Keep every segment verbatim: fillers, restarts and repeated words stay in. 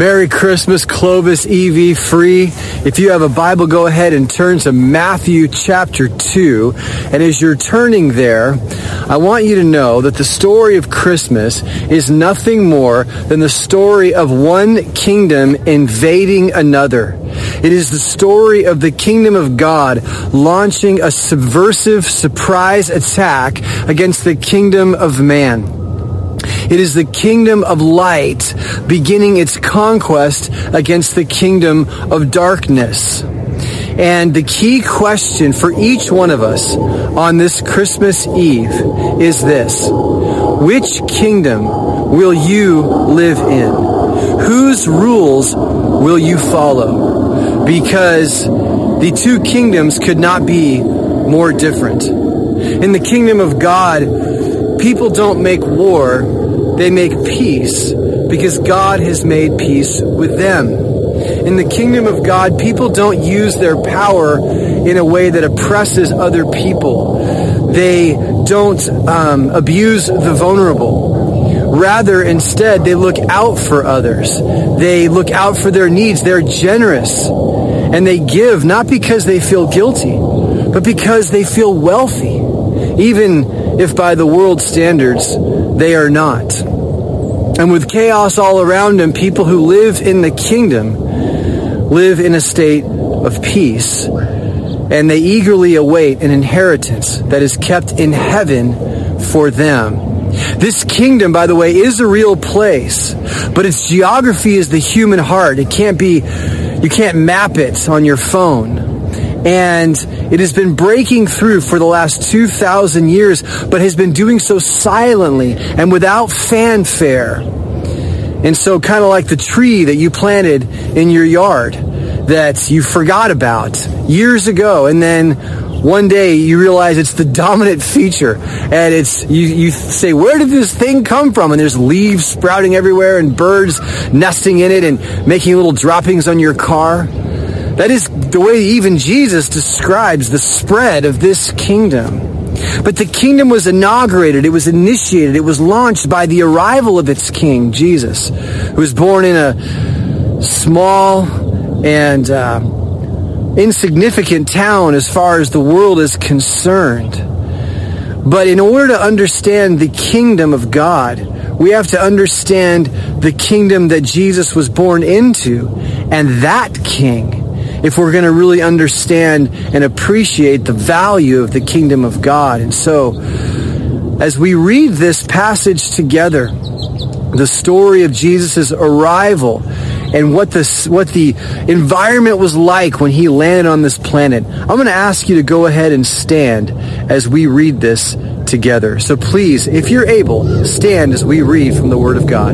Merry Christmas, Clovis E V Free. If you have a Bible, go ahead and turn to Matthew chapter two. And as you're turning there, I want you to know that the story of Christmas is nothing more than the story of one kingdom invading another. It is the story of the kingdom of God launching a subversive surprise attack against the kingdom of man. It is the kingdom of light beginning its conquest against the kingdom of darkness. And the key question for each one of us on this Christmas Eve is this: which kingdom will you live in? Whose rules will you follow? Because the two kingdoms could not be more different. In the kingdom of God, people don't make war, they make peace, because God has made peace with them. In the kingdom of God, people don't use their power in a way that oppresses other people. They don't um, abuse the vulnerable. Rather, instead, they look out for others. They look out for their needs. They're generous. And they give not because they feel guilty, but because they feel wealthy, even if by the world's standards, they are not. And with chaos all around them, people who live in the kingdom live in a state of peace, and they eagerly await an inheritance that is kept in heaven for them. This kingdom, by the way, is a real place, but its geography is the human heart. It can't be, you can't map it on your phone. And it has been breaking through for the last two thousand years, but has been doing so silently and without fanfare. And so kind of like the tree that you planted in your yard that you forgot about years ago, and then one day you realize it's the dominant feature, and it's you, you say, where did this thing come from? And there's leaves sprouting everywhere and birds nesting in it and making little droppings on your car. That is the way even Jesus describes the spread of this kingdom. But the kingdom was inaugurated, it was initiated, it was launched by the arrival of its king, Jesus, who was born in a small and uh, insignificant town as far as the world is concerned. But in order to understand the kingdom of God, we have to understand the kingdom that Jesus was born into, and that king, if we're going to really understand and appreciate the value of the kingdom of God. And so, as we read this passage together, the story of Jesus' arrival and what the, what the environment was like when he landed on this planet, I'm going to ask you to go ahead and stand as we read this together. So please, if you're able, stand as we read from the Word of God.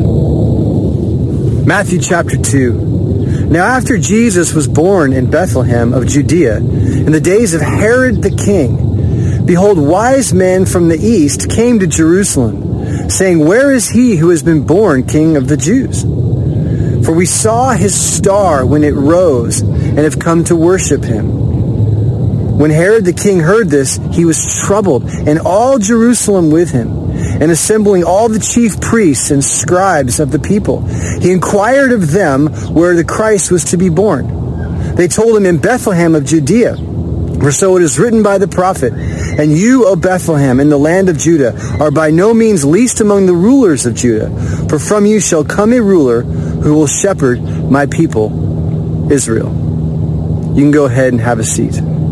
Matthew chapter two. Now after Jesus was born in Bethlehem of Judea, in the days of Herod the king, behold, wise men from the east came to Jerusalem, saying, where is he who has been born King of the Jews? For we saw his star when it rose, and have come to worship him. When Herod the king heard this, he was troubled, and all Jerusalem with him. And assembling all the chief priests and scribes of the people, he inquired of them where the Christ was to be born. They told him, in Bethlehem of Judea, for so it is written by the prophet, and you, O Bethlehem, in the land of Judah, are by no means least among the rulers of Judah, for from you shall come a ruler who will shepherd my people, Israel. You can go ahead and have a seat.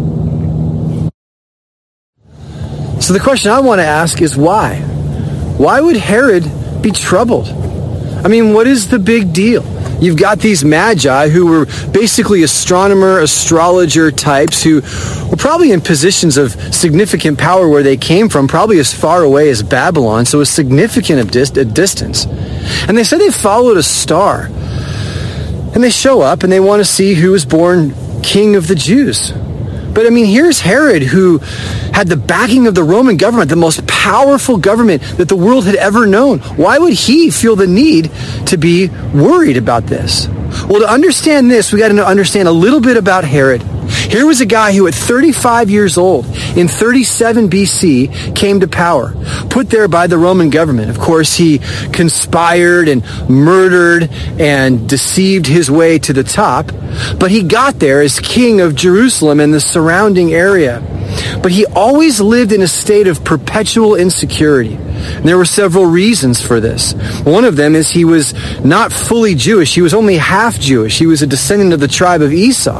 So the question I want to ask is why? Why would Herod be troubled? I mean, what is the big deal? You've got these magi who were basically astronomer, astrologer types who were probably in positions of significant power where they came from, probably as far away as Babylon, so a significant a distance. And they said they followed a star. And they show up and they want to see who was born King of the Jews. But I mean, here's Herod, who had the backing of the Roman government, the most powerful government that the world had ever known. Why would he feel the need to be worried about this? Well, to understand this, we got to understand a little bit about Herod. Here was a guy who at thirty-five years old, in thirty-seven B C, came to power, put there by the Roman government. Of course, he conspired and murdered and deceived his way to the top, but he got there as king of Jerusalem and the surrounding area. But he always lived in a state of perpetual insecurity. And there were several reasons for this. One of them is he was not fully Jewish. He was only half Jewish. He was a descendant of the tribe of Esau.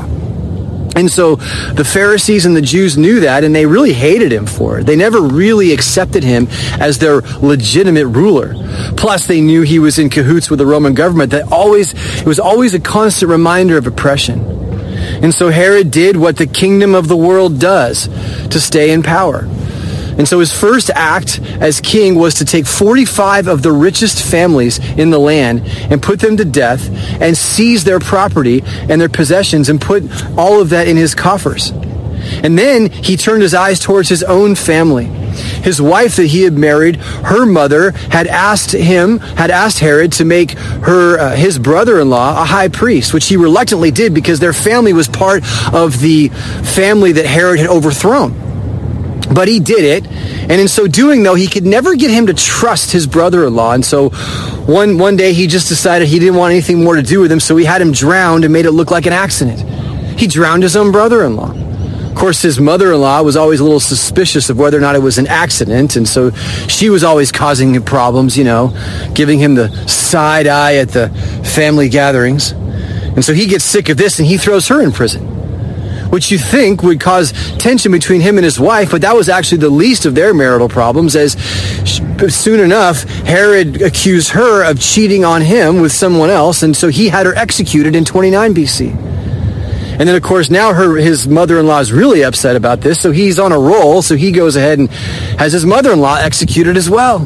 And so the Pharisees and the Jews knew that, and they really hated him for it. They never really accepted him as their legitimate ruler. Plus, they knew he was in cahoots with the Roman government. That always, it was always a constant reminder of oppression. And so Herod did what the kingdom of the world does to stay in power. And so his first act as king was to take forty-five of the richest families in the land and put them to death and seize their property and their possessions and put all of that in his coffers. And then he turned his eyes towards his own family. His wife that he had married, her mother had asked him, had asked Herod to make her, uh, his brother-in-law, a high priest, which he reluctantly did because their family was part of the family that Herod had overthrown. But he did it, and in so doing, though, he could never get him to trust his brother-in-law. And so one one day he just decided he didn't want anything more to do with him, so he had him drowned and made it look like an accident. He drowned his own brother-in-law. Of course, his mother-in-law was always a little suspicious of whether or not it was an accident, and so she was always causing him problems, you know, giving him the side eye at the family gatherings. And so he gets sick of this, and he throws her in prison, which you think would cause tension between him and his wife, but that was actually the least of their marital problems, as soon enough, Herod accused her of cheating on him with someone else, and so he had her executed in twenty-nine B C. And then, of course, now her his mother-in-law is really upset about this, so he's on a roll, so he goes ahead and has his mother-in-law executed as well.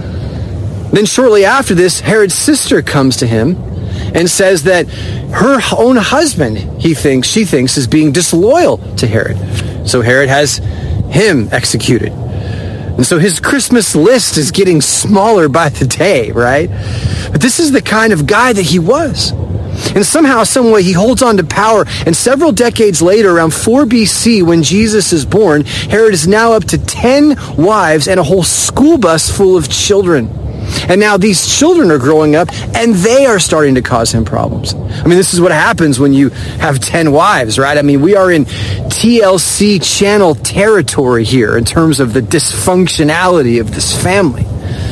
Then shortly after this, Herod's sister comes to him and says that her own husband, he thinks, she thinks, is being disloyal to Herod. So Herod has him executed. And so his Christmas list is getting smaller by the day, right? But this is the kind of guy that he was. And somehow, some way, he holds on to power. And several decades later, around four B C, when Jesus is born, Herod is now up to ten wives and a whole school bus full of children. And now these children are growing up, and they are starting to cause him problems. I mean, this is what happens when you have ten wives, right? I mean, we are in T L C channel territory here in terms of the dysfunctionality of this family.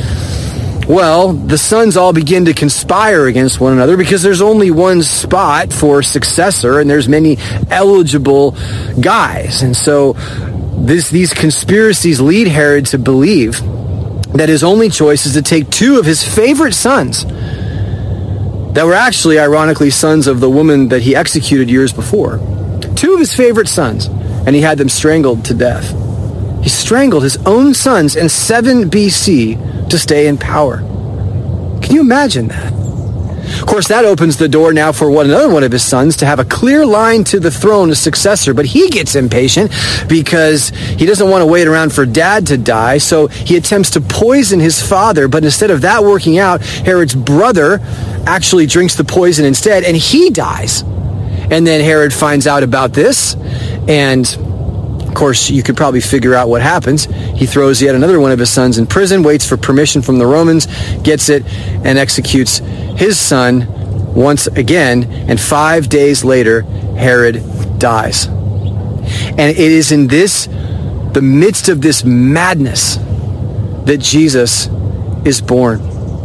Well, the sons all begin to conspire against one another because there's only one spot for successor, and there's many eligible guys. And so this, these conspiracies lead Herod to believe that his only choice is to take two of his favorite sons that were actually, ironically, sons of the woman that he executed years before. Two of his favorite sons, and he had them strangled to death. He strangled his own sons in seven B C to stay in power. Can you imagine that? Of course, that opens the door now for one another one of his sons to have a clear line to the throne as successor, but he gets impatient because he doesn't want to wait around for dad to die, so he attempts to poison his father, but instead of that working out, Herod's brother actually drinks the poison instead, and he dies. And then Herod finds out about this, and of course, you could probably figure out what happens. He throws yet another one of his sons in prison, waits for permission from the Romans, gets it, and executes his son once again. And five days later, Herod dies. And it is in this, the midst of this madness, that Jesus is born.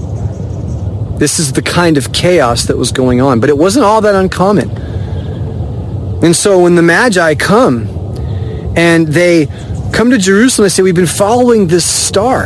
This is the kind of chaos that was going on, but it wasn't all that uncommon. And so when the Magi come, and they come to Jerusalem and say, we've been following this star,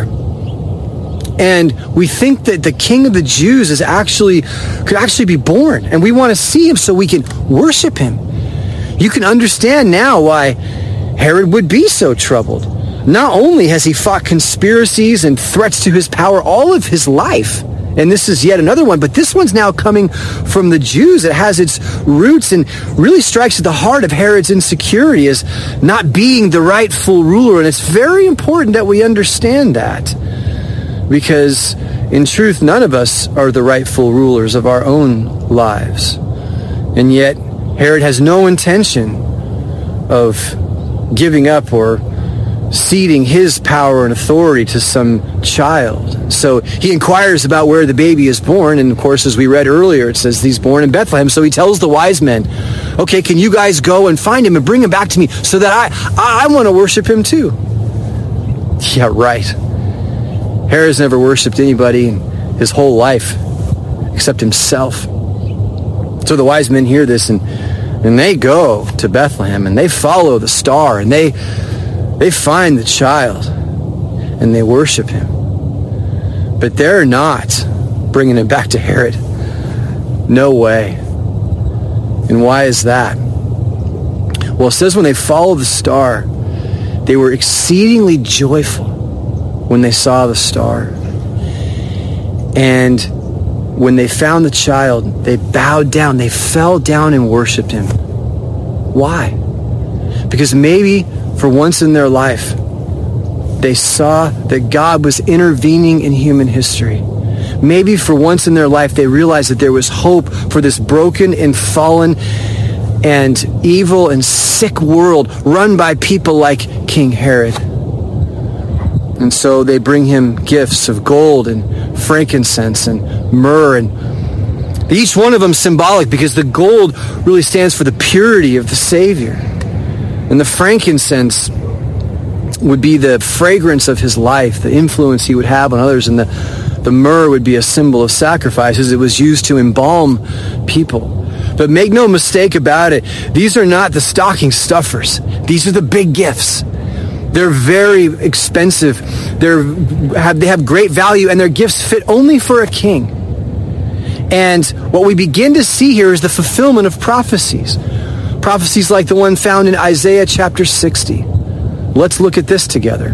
and we think that the King of the Jews is actually could actually be born, and we want to see him so we can worship him. You can understand now why Herod would be so troubled. Not only has he fought conspiracies and threats to his power all of his life, and this is yet another one, but this one's now coming from the Jews. It has its roots and really strikes at the heart of Herod's insecurity as not being the rightful ruler. And it's very important that we understand that, because in truth, none of us are the rightful rulers of our own lives. And yet, Herod has no intention of giving up or ceding his power and authority to some child. So he inquires about where the baby is born, and of course, as we read earlier, it says he's born in Bethlehem. So he tells the wise men, okay, can you guys go and find him and bring him back to me so that I, I, I want to worship him too? Yeah, right. Herod's never worshipped anybody in his whole life except himself. So the wise men hear this, and, and they go to Bethlehem, and they follow the star, and they They find the child and they worship him. But they're not bringing him back to Herod. No way. And why is that? Well, it says when they followed the star, they were exceedingly joyful when they saw the star. And when they found the child, they bowed down. They fell down and worshiped him. Why? Because maybe for once in their life, they saw that God was intervening in human history. Maybe for once in their life, they realized that there was hope for this broken and fallen and evil and sick world run by people like King Herod. And so they bring him gifts of gold and frankincense and myrrh, and each one of them symbolic, because the gold really stands for the purity of the Savior. And the frankincense would be the fragrance of his life, the influence he would have on others. And the, the myrrh would be a symbol of sacrifices. It was used to embalm people. But make no mistake about it, these are not the stocking stuffers. These are the big gifts. They're very expensive. They're, have, they have great value, and their gifts fit only for a king. And what we begin to see here is the fulfillment of prophecies. Prophecies like the one found in Isaiah chapter sixty. Let's look at this together.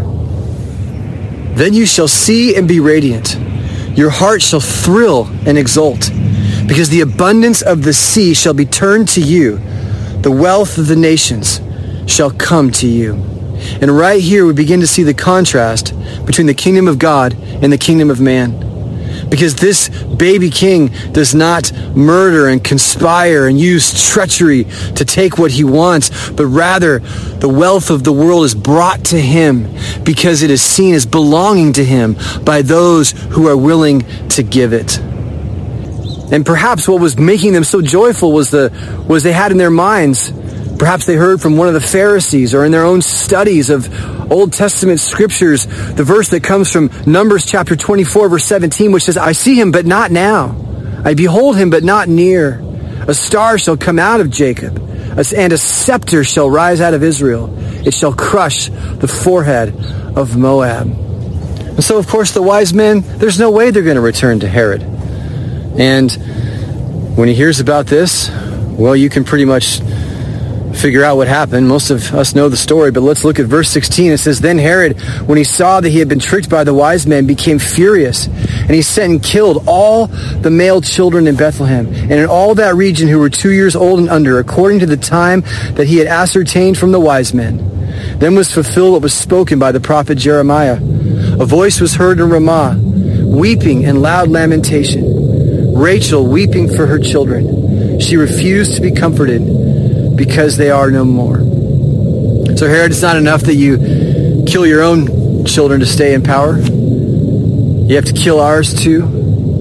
Then you shall see and be radiant. Your heart shall thrill and exult, because the abundance of the sea shall be turned to you. The wealth of the nations shall come to you. And right here we begin to see the contrast between the kingdom of God and the kingdom of man. Because this baby king does not murder and conspire and use treachery to take what he wants, but rather the wealth of the world is brought to him because it is seen as belonging to him by those who are willing to give it. And perhaps what was making them so joyful was the was they had in their minds, perhaps they heard from one of the Pharisees or in their own studies of Old Testament scriptures, the verse that comes from Numbers chapter twenty-four, verse seventeen, which says, I see him, but not now. I behold him, but not near. A star shall come out of Jacob, and a scepter shall rise out of Israel. It shall crush the forehead of Moab. And so, of course, the wise men, there's no way they're going to return to Herod. And when he hears about this, well, you can pretty much figure out what happened. Most of us know the story, but let's look at verse sixteen. It says, Then Herod, when he saw that he had been tricked by the wise men, became furious, and he sent and killed all the male children in Bethlehem and in all that region who were two years old and under, according to the time that he had ascertained from the wise men. Then was fulfilled what was spoken by the prophet Jeremiah. A voice was heard in Ramah, weeping and loud lamentation, Rachel weeping for her children. She refused to be comforted, because they are no more. So Herod, it's not enough that you kill your own children to stay in power. You have to kill ours too.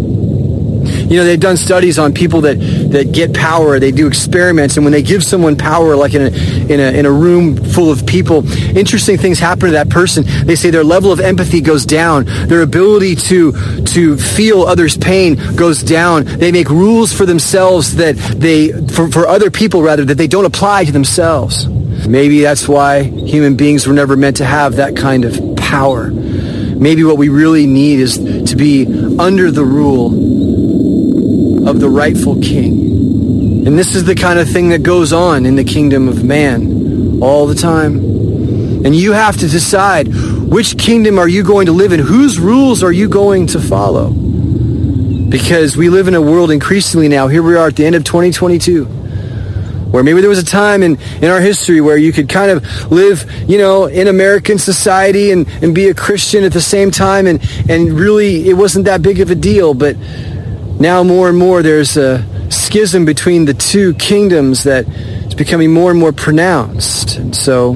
You know, they've done studies on people that, that get power. They do experiments, and when they give someone power, like in a, in a in a room full of people, interesting things happen to that person. They say their level of empathy goes down. Their ability to to feel others' pain goes down. They make rules for themselves that they for, for other people rather that they don't apply to themselves. Maybe that's why human beings were never meant to have that kind of power. Maybe what we really need is to be under the rule of the rightful king. And this is the kind of thing that goes on in the kingdom of man all the time. And you have to decide, which kingdom are you going to live in? Whose rules are you going to follow? Because we live in a world increasingly now, here we are at the end of twenty twenty-two, where maybe there was a time in, in our history where you could kind of live, you know, in American society and, and be a Christian at the same time, and, and really it wasn't that big of a deal. But Now more and more there's a schism between the two kingdoms that is becoming more and more pronounced. And so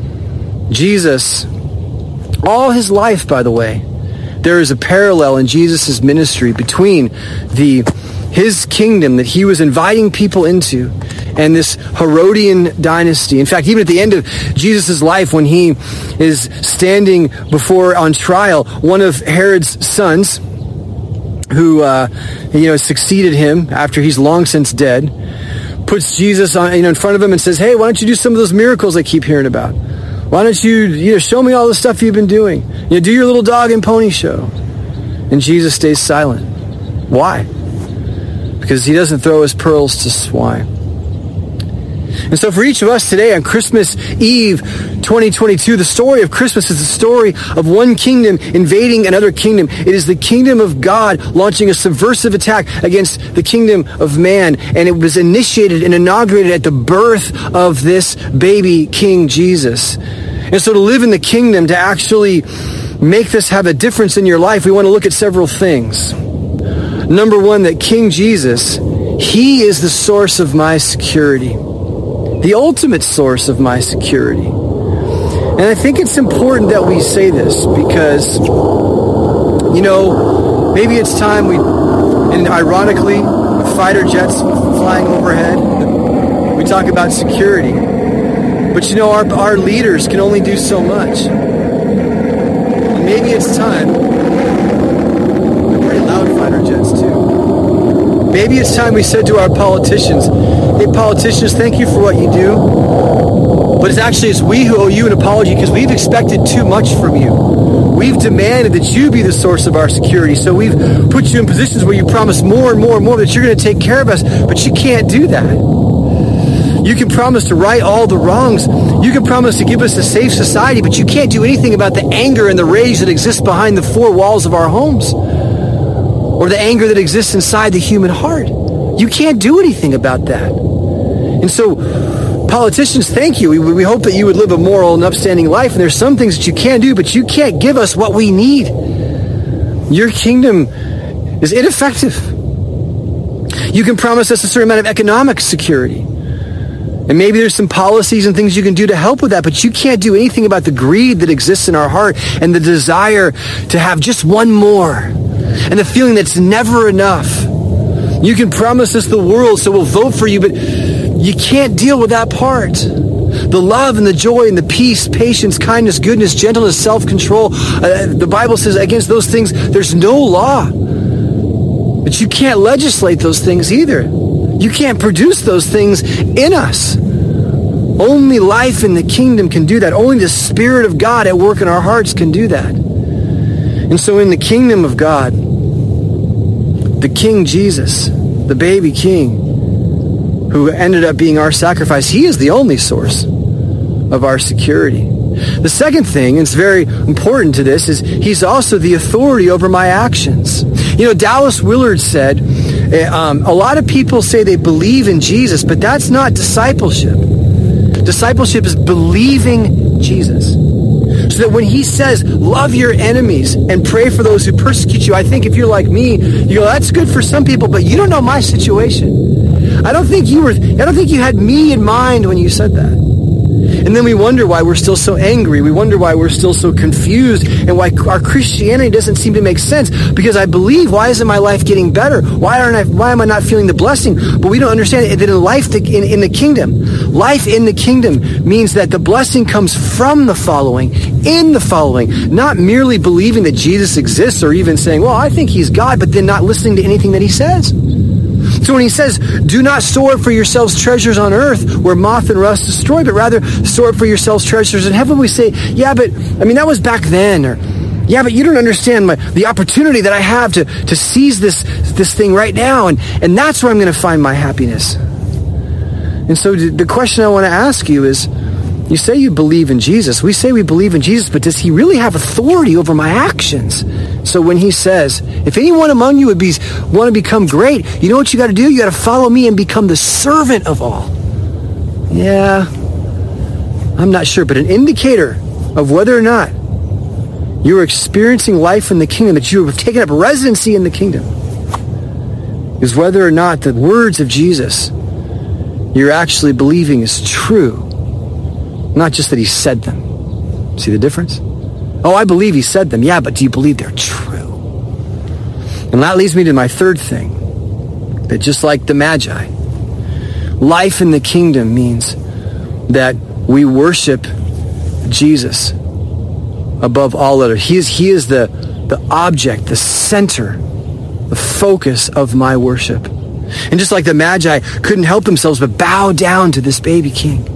Jesus, all his life, by the way, there is a parallel in Jesus' ministry between the his kingdom that he was inviting people into and this Herodian dynasty. In fact, even at the end of Jesus' life, when he is standing before on trial, one of Herod's sons, who uh, you know succeeded him after he's long since dead, puts Jesus on you know in front of him and says, "Hey, why don't you do some of those miracles I keep hearing about? Why don't you you know show me all the stuff you've been doing? You know, do your little dog and pony show." And Jesus stays silent. Why? Because he doesn't throw his pearls to swine. And so for each of us today on Christmas Eve twenty twenty-two, the story of Christmas is the story of one kingdom invading another kingdom. It is the kingdom of God launching a subversive attack against the kingdom of man. And it was initiated and inaugurated at the birth of this baby King Jesus. And so to live in the kingdom, to actually make this have a difference in your life, we want to look at several things. Number one, that King Jesus, he is the source of my security. The ultimate source of my security. And I think it's important that we say this because, you know, maybe it's time we, and ironically, with fighter jets flying overhead, we talk about security. But you know, our, our leaders can only do so much. And maybe it's time, they're pretty loud fighter jets too. Maybe it's time we said to our politicians, "Hey politicians, thank you for what you do. But it's actually it's we who owe you an apology because we've expected too much from you. We've demanded that you be the source of our security. So we've put you in positions where you promise more and more and more that you're going to take care of us. But you can't do that. You can promise to right all the wrongs. You can promise to give us a safe society, but you can't do anything about the anger and the rage that exists behind the four walls of our homes. Or the anger that exists inside the human heart. You can't do anything about that." And so, politicians, thank you. We, we hope that you would live a moral and upstanding life. And there's some things that you can do, but you can't give us what we need. Your kingdom is ineffective. You can promise us a certain amount of economic security. And maybe there's some policies and things you can do to help with that, but you can't do anything about the greed that exists in our heart and the desire to have just one more and the feeling that's never enough. You can promise us the world, so we'll vote for you, but you can't deal with that part. The love and the joy and the peace, patience, kindness, goodness, gentleness, self-control. Uh, the Bible says against those things, there's no law. But you can't legislate those things either. You can't produce those things in us. Only life in the kingdom can do that. Only the Spirit of God at work in our hearts can do that. And so in the kingdom of God, the King Jesus, the baby King, who ended up being our sacrifice, he is the only source of our security. The second thing, and it's very important to this, is he's also the authority over my actions. You know, Dallas Willard said, um, a lot of people say they believe in Jesus, but that's not discipleship. Discipleship is believing Jesus. So that when he says, love your enemies and pray for those who persecute you, I think if you're like me, you go, that's good for some people, but you don't know my situation. I don't think you were, I don't think you had me in mind when you said that. And then we wonder why we're still so angry. We wonder why we're still so confused and why our Christianity doesn't seem to make sense. Because I believe, why isn't my life getting better? Why aren't I, why am I not feeling the blessing? But we don't understand that in life, in, in the kingdom, life in the kingdom means that the blessing comes from the following, in the following, not merely believing that Jesus exists or even saying, well, I think he's God, but then not listening to anything that he says. So when he says, do not store up for yourselves treasures on earth where moth and rust destroy, but rather store up for yourselves treasures in heaven, we say, yeah, but, I mean, that was back then. Or, yeah, but you don't understand my, the opportunity that I have to, to seize this, this thing right now. And, and that's where I'm going to find my happiness. And so the question I want to ask you is, you say you believe in Jesus. We say we believe in Jesus, but does he really have authority over my actions? So when he says, if anyone among you would be want to become great, you know what you got to do? You got to follow me and become the servant of all. Yeah, I'm not sure, but an indicator of whether or not you're experiencing life in the kingdom, that you have taken up residency in the kingdom, is whether or not the words of Jesus you're actually believing is true. Not just that he said them. See the difference? Oh, I believe he said them. Yeah, but do you believe they're true? And that leads me to my third thing. That just like the Magi, life in the kingdom means that we worship Jesus above all other. He is, he is the, the object, the center, the focus of my worship. And just like the Magi couldn't help themselves but bow down to this baby king.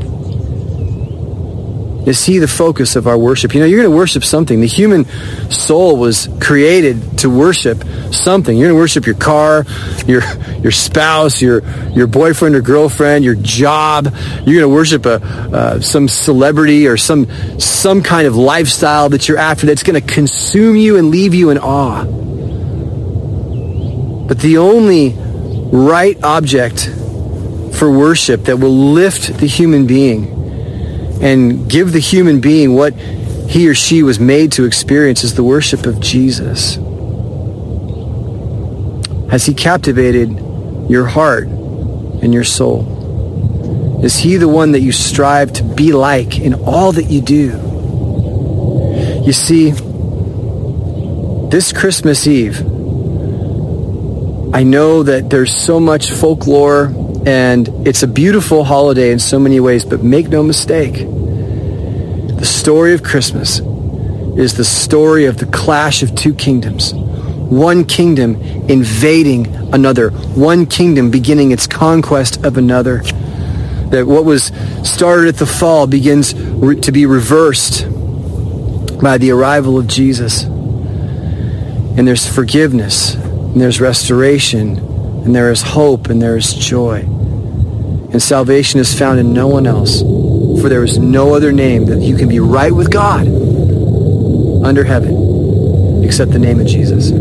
Is he the focus of our worship? You know, you're going to worship something. The human soul was created to worship something. You're going to worship your car, your your spouse, your your boyfriend or girlfriend, your job. You're going to worship a uh, some celebrity or some some kind of lifestyle that you're after that's going to consume you and leave you in awe. But the only right object for worship that will lift the human being and give the human being what he or she was made to experience is the worship of Jesus. Has he captivated your heart and your soul? Is he the one that you strive to be like in all that you do? You see, this Christmas Eve, I know that there's so much folklore and it's a beautiful holiday in so many ways, but make no mistake, the story of Christmas is the story of the clash of two kingdoms. One kingdom invading another. One kingdom beginning its conquest of another. That what was started at the fall begins re- to be reversed by the arrival of Jesus. And there's forgiveness, and there's restoration, and there is hope, and there is joy. And salvation is found in no one else. For there is no other name that you can be right with God under heaven except the name of Jesus.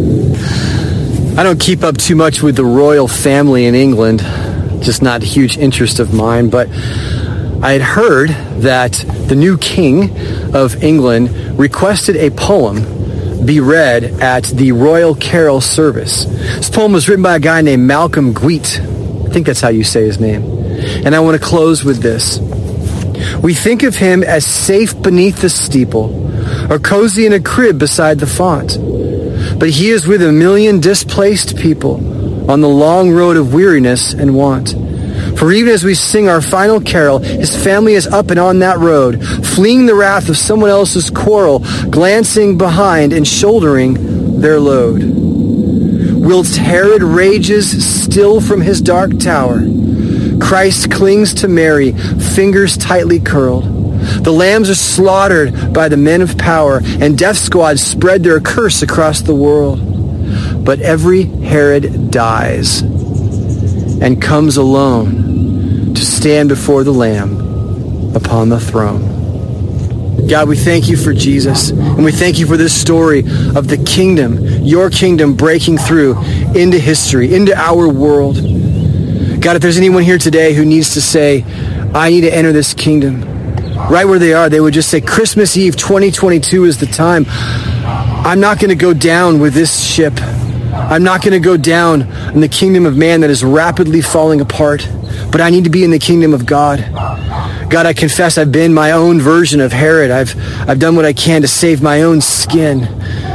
I don't keep up too much with the royal family in England. Just not a huge interest of mine. But I had heard that the new king of England requested a poem be read at the Royal Carol service. This poem was written by a guy named Malcolm Guite. I think that's how you say his name. And I want to close with this. We think of him as safe beneath the steeple or cozy in a crib beside the font. But he is with a million displaced people on the long road of weariness and want. For even as we sing our final carol, his family is up and on that road, fleeing the wrath of someone else's quarrel, glancing behind and shouldering their load. Whilst Herod rages still from his dark tower, Christ clings to Mary, fingers tightly curled. The lambs are slaughtered by the men of power, and death squads spread their curse across the world. But every Herod dies and comes alone to stand before the Lamb upon the throne. God, we thank you for Jesus, and we thank you for this story of the kingdom, your kingdom breaking through into history, into our world. God, if there's anyone here today who needs to say, I need to enter this kingdom, right where they are, they would just say, Christmas Eve twenty twenty-two is the time. I'm not going to go down with this ship. I'm not going to go down in the kingdom of man that is rapidly falling apart, but I need to be in the kingdom of God. God, I confess I've been my own version of Herod. I've, I've done what I can to save my own skin.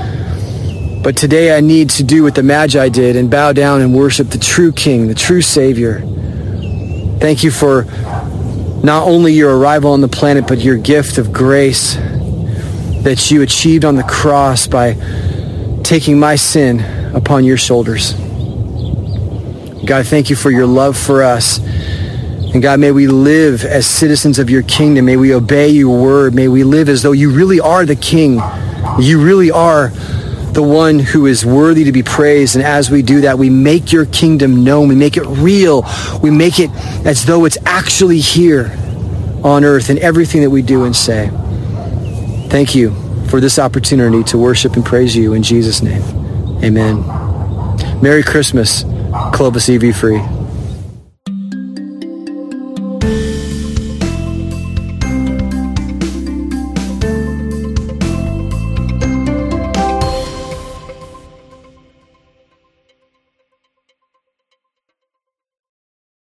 But today I need to do what the Magi did and bow down and worship the true King, the true Savior. Thank you for not only your arrival on the planet, but your gift of grace that you achieved on the cross by taking my sin upon your shoulders. God, thank you for your love for us. And God, may we live as citizens of your kingdom. May we obey your word. May we live as though you really are the King. You really are the one who is worthy to be praised. And as we do that, we make your kingdom known. We make it real. We make it as though it's actually here on earth in everything that we do and say. Thank you for this opportunity to worship and praise you in Jesus' name. Amen. Merry Christmas, Clovis E V Free.